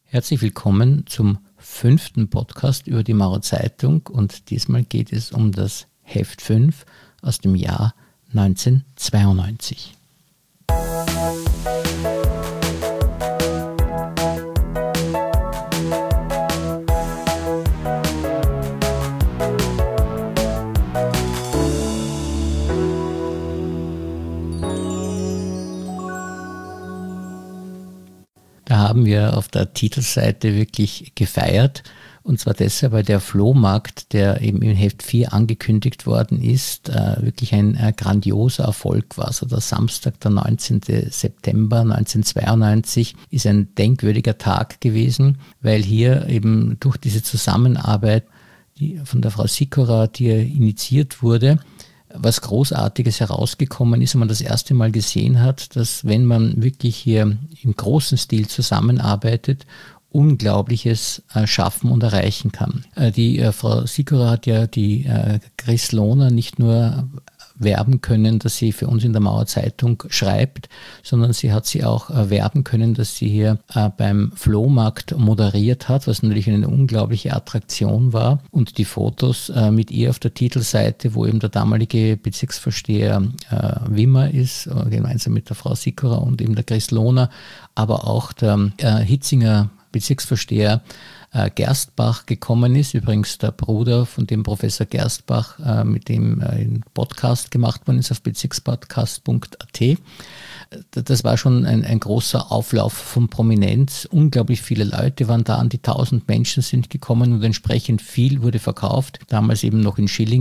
Herzlich willkommen zum 5. Podcast über die Maurer Zeitung und diesmal geht es um das Heft 5 aus dem Jahr 1992. Da haben wir auf der Titelseite wirklich gefeiert, und zwar deshalb, weil der Flohmarkt, der eben im Heft 4 angekündigt worden ist, wirklich ein grandioser Erfolg war. Also der Samstag, der 19. September 1992 ist ein denkwürdiger Tag gewesen, weil hier eben durch diese Zusammenarbeit die von der Frau Sikora, die initiiert wurde, was Großartiges herausgekommen ist und man das erste Mal gesehen hat, dass wenn man wirklich hier im großen Stil zusammenarbeitet, Unglaubliches schaffen und erreichen kann. Die Frau Sikora hat ja die Chris Lohner nicht nur werben können, dass sie für uns in der Maurer Zeitung schreibt, sondern sie hat sie auch werben können, dass sie hier beim Flohmarkt moderiert hat, was natürlich eine unglaubliche Attraktion war. Und die Fotos mit ihr auf der Titelseite, wo eben der damalige Bezirksvorsteher Wimmer ist, gemeinsam mit der Frau Sikora und eben der Chris Lohner, aber auch der Hitzinger Bezirksvorsteher Gerstbach gekommen ist, übrigens der Bruder von dem Professor Gerstbach, mit dem ein Podcast gemacht worden ist auf bezirkspodcast.at. Das war schon ein großer Auflauf von Prominenz. Unglaublich viele Leute waren da, an die 1000 Menschen sind gekommen und entsprechend viel wurde verkauft. Damals eben noch in Schilling,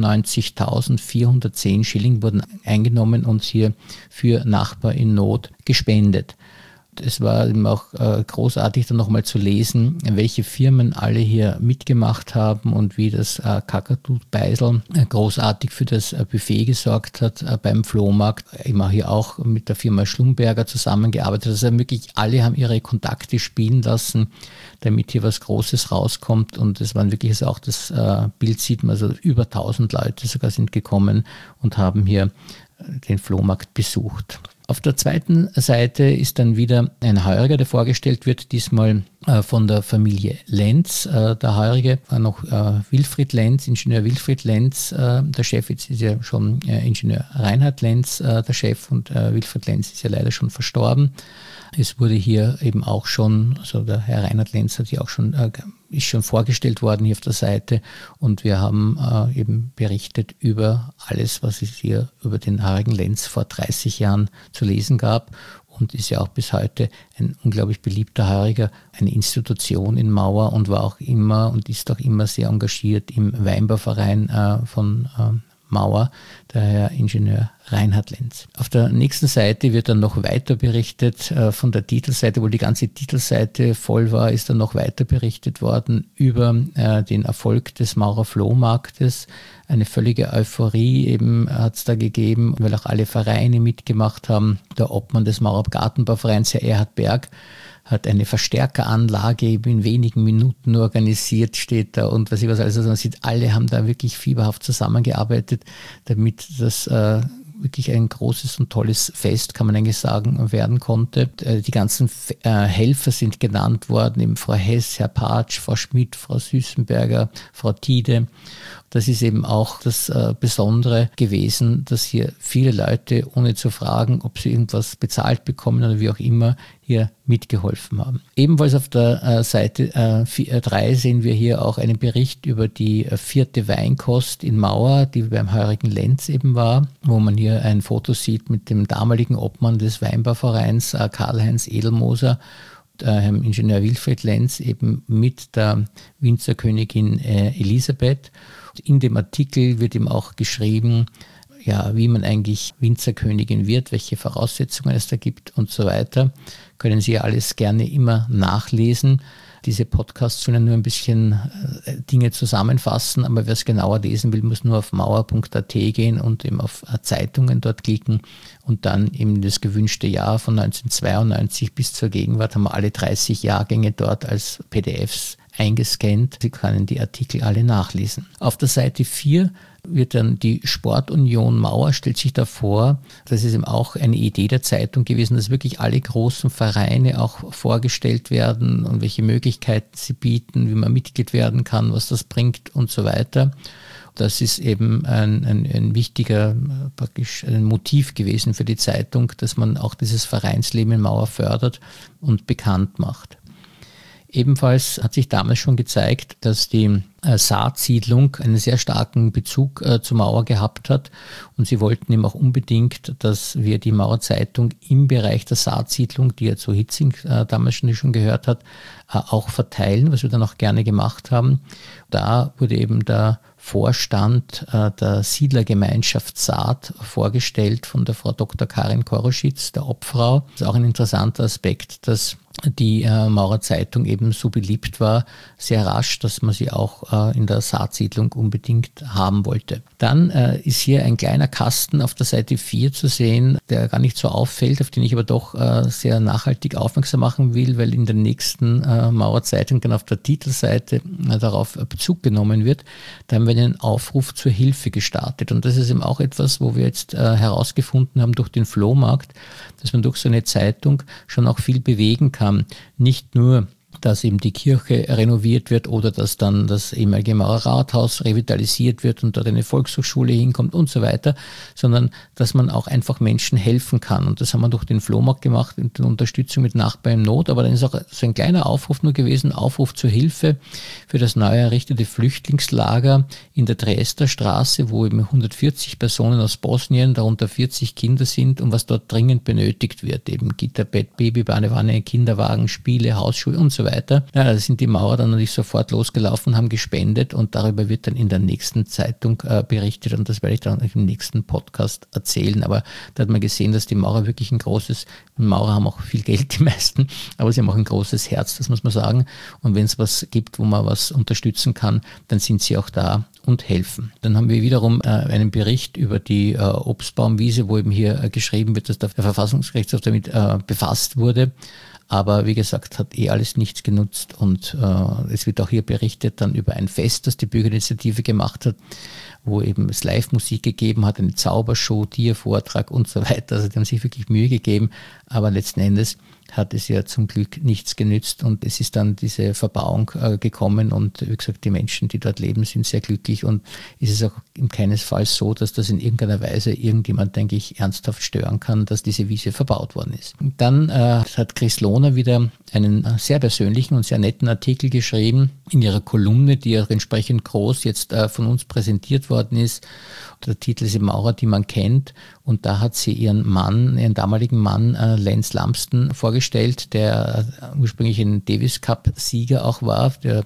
94.410 Schilling wurden eingenommen und hier für Nachbar in Not gespendet. Es war eben auch großartig dann nochmal zu lesen, welche Firmen alle hier mitgemacht haben und wie das Kakadu Beisel großartig für das Buffet gesorgt hat beim Flohmarkt. Immer hier auch mit der Firma Schlumberger zusammengearbeitet. Also wirklich alle haben ihre Kontakte spielen lassen, damit hier was Großes rauskommt. Und es waren wirklich auch das Bild sieht man, also über 1000 Leute sogar sind gekommen und haben hier den Flohmarkt besucht. Auf der zweiten Seite ist dann wieder ein Heuriger, der vorgestellt wird, diesmal von der Familie Lenz. Der Heurige war noch Wilfried Lenz, Ingenieur Wilfried Lenz, der Chef. Jetzt ist ja schon Ingenieur Reinhard Lenz der Chef und Wilfried Lenz ist ja leider schon verstorben. Es wurde hier eben auch schon, also der Herr Reinhard Lenz hat ja auch schon, ist schon vorgestellt worden hier auf der Seite und wir haben eben berichtet über alles, was es hier über den Heurigen Lenz vor 30 Jahren zu lesen gab und ist ja auch bis heute ein unglaublich beliebter Heuriger, eine Institution in Mauer und war auch immer und ist auch immer sehr engagiert im Weinbauverein von Mauer, der Herr Ingenieur Reinhard Lenz. Auf der nächsten Seite wird dann noch weiter berichtet von der Titelseite, wo die ganze Titelseite voll war, ist dann noch weiter berichtet worden über den Erfolg des Maurer Flohmarktes. Eine völlige Euphorie eben hat es da gegeben, weil auch alle Vereine mitgemacht haben. Der Obmann des Maurer Gartenbauvereins, Herr Erhard Berg, hat eine Verstärkeranlage eben in wenigen Minuten organisiert, steht da und was ich was. Also man sieht, alle haben da wirklich fieberhaft zusammengearbeitet, damit das wirklich ein großes und tolles Fest, kann man eigentlich sagen, werden konnte. Die ganzen Helfer sind genannt worden, eben Frau Hess, Herr Patsch, Frau Schmidt, Frau Süßenberger, Frau Tiede. Das ist eben auch das Besondere gewesen, dass hier viele Leute, ohne zu fragen, ob sie irgendwas bezahlt bekommen oder wie auch immer, hier mitgeholfen haben. Ebenfalls auf der Seite 3 sehen wir hier auch einen Bericht über die 4. Weinkost in Mauer, die beim Heurigen Lenz eben war, wo man hier ein Foto sieht mit dem damaligen Obmann des Weinbauvereins, Karl-Heinz Edelmoser, Herrn Ingenieur Wilfried Lenz, eben mit der Winzerkönigin Elisabeth. In dem Artikel wird ihm auch geschrieben, ja, wie man eigentlich Winzerkönigin wird, welche Voraussetzungen es da gibt und so weiter. Können Sie alles gerne immer nachlesen. Diese Podcasts sollen nur ein bisschen Dinge zusammenfassen, aber wer es genauer lesen will, muss nur auf mauer.at gehen und eben auf Zeitungen dort klicken und dann eben das gewünschte Jahr von 1992 bis zur Gegenwart haben wir alle 30 Jahrgänge dort als PDFs eingescannt. Sie können die Artikel alle nachlesen. Auf der Seite 4 wird dann die Sportunion Mauer, stellt sich da vor, das ist eben auch eine Idee der Zeitung gewesen, dass wirklich alle großen Vereine auch vorgestellt werden und welche Möglichkeiten sie bieten, wie man Mitglied werden kann, was das bringt und so weiter. Das ist eben ein wichtiger, praktisch ein Motiv gewesen für die Zeitung, dass man auch dieses Vereinsleben in Mauer fördert und bekannt macht. Ebenfalls hat sich damals schon gezeigt, dass die Saatsiedlung einen sehr starken Bezug zur Mauer gehabt hat und sie wollten eben auch unbedingt, dass wir die Mauer Zeitung im Bereich der Saatsiedlung, die ja zu Hitzing damals schon gehört hat, auch verteilen, was wir dann auch gerne gemacht haben. Da wurde eben der Vorstand der Siedlergemeinschaft Saat vorgestellt von der Frau Dr. Karin Koroschitz, der Obfrau. Das ist auch ein interessanter Aspekt, dass die Maurer Zeitung eben so beliebt war, sehr rasch, dass man sie auch in der Saatsiedlung unbedingt haben wollte. Dann ist hier ein kleiner Kasten auf der Seite 4 zu sehen, der gar nicht so auffällt, auf den ich aber doch sehr nachhaltig aufmerksam machen will, weil in der nächsten Maurer Zeitung dann auf der Titelseite darauf Bezug genommen wird. Da haben wir einen Aufruf zur Hilfe gestartet und das ist eben auch etwas, wo wir jetzt herausgefunden haben durch den Flohmarkt, dass man durch so eine Zeitung schon auch viel bewegen kann. Nicht nur, dass eben die Kirche renoviert wird oder dass dann das ehemalige Maurer Rathaus revitalisiert wird und dort eine Volkshochschule hinkommt und so weiter, sondern dass man auch einfach Menschen helfen kann. Und das haben wir durch den Flohmarkt gemacht, in der Unterstützung mit Nachbarn in Not. Aber dann ist auch so ein kleiner Aufruf nur gewesen, Aufruf zur Hilfe für das neu errichtete Flüchtlingslager in der Dresdner Straße, wo eben 140 Personen aus Bosnien, darunter 40 Kinder sind und was dort dringend benötigt wird. Eben Gitterbett, Babybadewanne, Kinderwagen, Spiele, Hausschuhe und so weiter. Ja, da sind die Maurer dann natürlich sofort losgelaufen, haben gespendet und darüber wird dann in der nächsten Zeitung berichtet und das werde ich dann im nächsten Podcast erzählen. Aber da hat man gesehen, dass die Maurer wirklich Maurer haben auch viel Geld, die meisten, aber sie haben auch ein großes Herz, das muss man sagen. Und wenn es was gibt, wo man was unterstützen kann, dann sind sie auch da und helfen. Dann haben wir wiederum einen Bericht über die Obstbaumwiese, wo eben hier geschrieben wird, dass der Verfassungsgerichtshof damit befasst wurde. Aber wie gesagt, hat alles nichts genutzt und es wird auch hier berichtet dann über ein Fest, das die Bürgerinitiative gemacht hat, wo eben es Live-Musik gegeben hat, eine Zaubershow, Tiervortrag und so weiter. Also die haben sich wirklich Mühe gegeben, aber letzten Endes hat es ja zum Glück nichts genützt und es ist dann diese Verbauung gekommen und wie gesagt, die Menschen, die dort leben, sind sehr glücklich und es ist auch in keinesfalls so, dass das in irgendeiner Weise irgendjemand, denke ich, ernsthaft stören kann, dass diese Wiese verbaut worden ist. Und dann hat Chris Lohner wieder einen sehr persönlichen und sehr netten Artikel geschrieben in ihrer Kolumne, die auch entsprechend groß jetzt von uns präsentiert worden ist. Der Titel ist Maurer, die man kennt und da hat sie ihren damaligen Mann Lance Lumsden vorgestellt, der ursprünglich ein Davis Cup Sieger auch war, der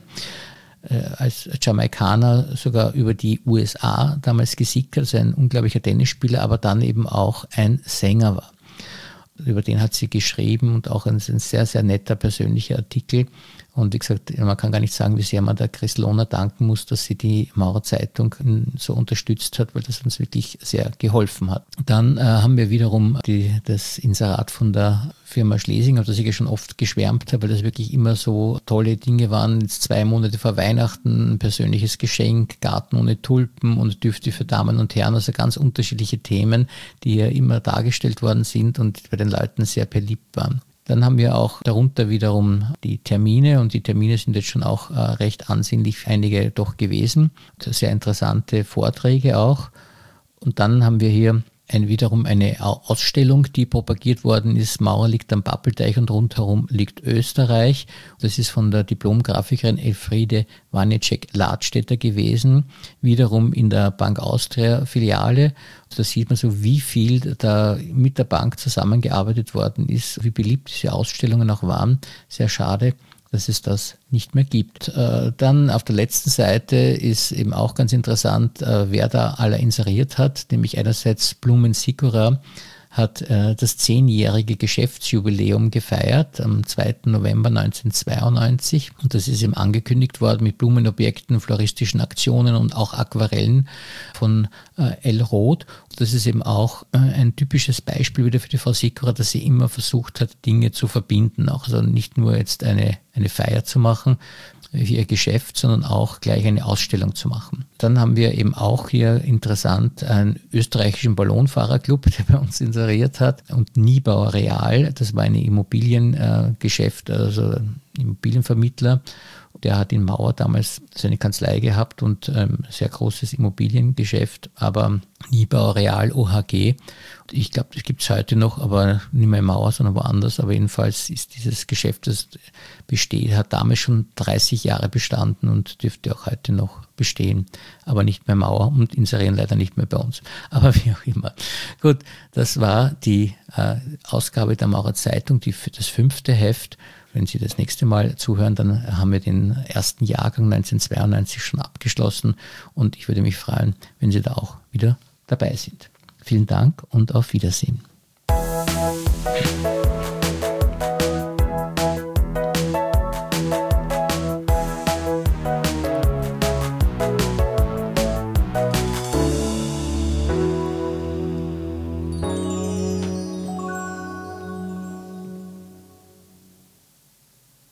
als Jamaikaner sogar über die USA damals gesiegt hat, also ein unglaublicher Tennisspieler, aber dann eben auch ein Sänger war. Über den hat sie geschrieben und auch ein sehr, sehr netter persönlicher Artikel. Und wie gesagt, man kann gar nicht sagen, wie sehr man der Chris Lohner danken muss, dass sie die Maurer Zeitung so unterstützt hat, weil das uns wirklich sehr geholfen hat. Dann haben wir wiederum das Inserat von der Firma Schlesing, auf das ich ja schon oft geschwärmt habe, weil das wirklich immer so tolle Dinge waren. Jetzt 2 Monate vor Weihnachten, ein persönliches Geschenk, Garten ohne Tulpen und Düfte für Damen und Herren, also ganz unterschiedliche Themen, die ja immer dargestellt worden sind und bei den Leuten sehr beliebt waren. Dann haben wir auch darunter wiederum die Termine und die Termine sind jetzt schon auch recht ansehnlich, einige doch gewesen. Sehr interessante Vorträge auch. Und dann haben wir hier wiederum eine Ausstellung, die propagiert worden ist. Maurer liegt am Pappelteich und rundherum liegt Österreich. Das ist von der Diplomgrafikerin Elfriede Wanicek-Ladstätter gewesen, wiederum in der Bank Austria Filiale. Da sieht man so, wie viel da mit der Bank zusammengearbeitet worden ist, wie beliebt diese Ausstellungen auch waren. Sehr schade, dass es das nicht mehr gibt. Dann auf der letzten Seite ist eben auch ganz interessant, wer da alle inseriert hat, nämlich einerseits Blumen Sikora hat das 10-jährige Geschäftsjubiläum gefeiert am 2. November 1992 und das ist eben angekündigt worden mit Blumenobjekten, floristischen Aktionen und auch Aquarellen von L. Roth. Das ist eben auch ein typisches Beispiel wieder für die Frau Sikora, dass sie immer versucht hat, Dinge zu verbinden, auch also nicht nur jetzt eine Feier zu machen für ihr Geschäft, sondern auch gleich eine Ausstellung zu machen. Dann haben wir eben auch hier interessant einen österreichischen Ballonfahrerclub, der bei uns inseriert hat, und Niebauer Real, das war ein Immobiliengeschäft, also Immobilienvermittler. Der hat in Mauer damals seine Kanzlei gehabt und sehr großes Immobiliengeschäft, aber Niebauer Real OHG. Ich glaube, das gibt es heute noch, aber nicht mehr in Mauer, sondern woanders. Aber jedenfalls ist dieses Geschäft, das besteht, hat damals schon 30 Jahre bestanden und dürfte auch heute noch bestehen, aber nicht mehr Mauer und inserieren leider nicht mehr bei uns. Aber wie auch immer. Gut, das war die Ausgabe der Maurer Zeitung, das 5. Heft. Wenn Sie das nächste Mal zuhören, dann haben wir den ersten Jahrgang 1992 schon abgeschlossen und ich würde mich freuen, wenn Sie da auch wieder dabei sind. Vielen Dank und auf Wiedersehen.